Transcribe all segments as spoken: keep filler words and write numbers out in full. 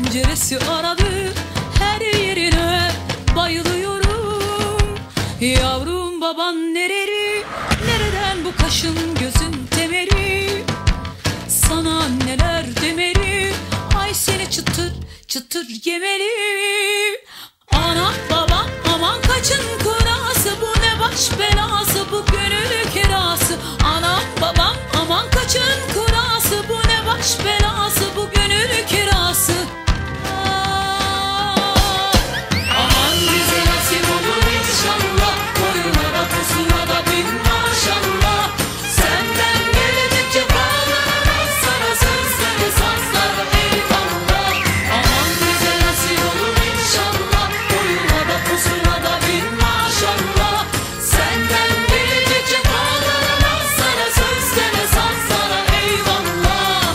penceresi aradı her yerine bayılıyorum. Yavrum baban nereli, nereden bu kaşın gözün temeli? Sana neler demeli, ay seni çıtır çıtır yemeli. Anam babam aman kaçın kurası, bu ne baş belası, bu gönül kirası. Anam babam aman kaçın kurası, bu ne baş belası, bu gönül kirası. Aman bize nasip olur inşallah, koyuna da kusura da bin maşallah. Senden gelecekçe bağlarına sana sözleri sazlara eyvallah. Aman bize nasip olur inşallah, koyuna da kusura da bin maşallah. Senden gelecekçe bağlarına sana sözleri sazlara eyvallah.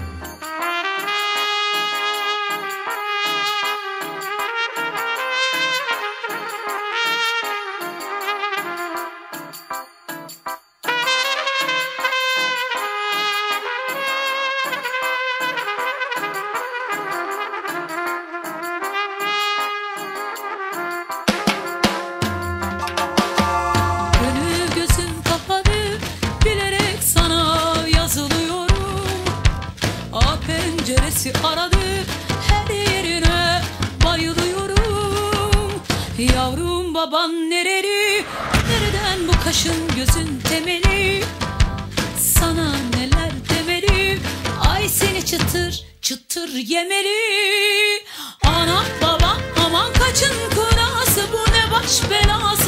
Gönül gözüm kapalı, bilerek sana yazılıyorum. A penceresi aradı her yerine bayılıyorum. Yavrum baban nereli, nereden bu kaşın gözün temeli? Sana neler demeli, ay seni çıtır çıtır yemeli. Anam babam aman kaçın kurası, bu ne baş belası,